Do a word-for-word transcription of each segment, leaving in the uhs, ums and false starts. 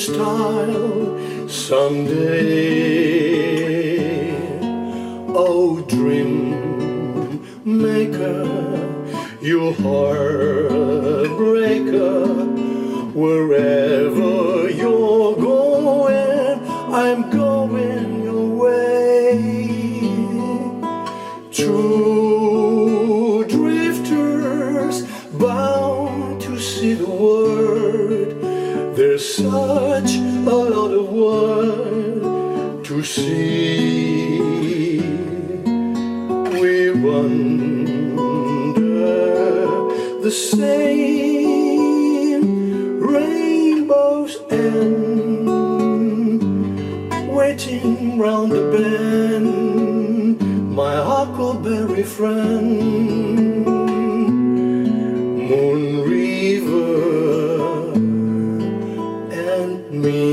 style someday. Oh, dream maker, you heartbreaker, wherever you're going, I'm going your way. Two drifters bound to see the world. There's such a lot of world to see. We wander the same rainbow's end, waiting round the bend, my huckleberry friend. Moon River and me.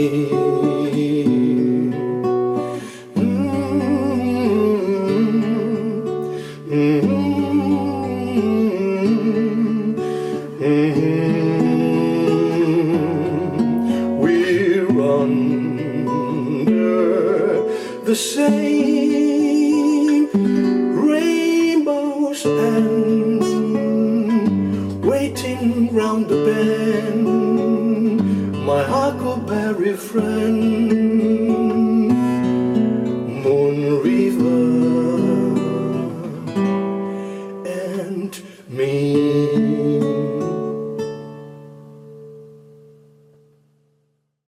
We run under the same rainbow's end, waiting round the bend, my huckleberry friend.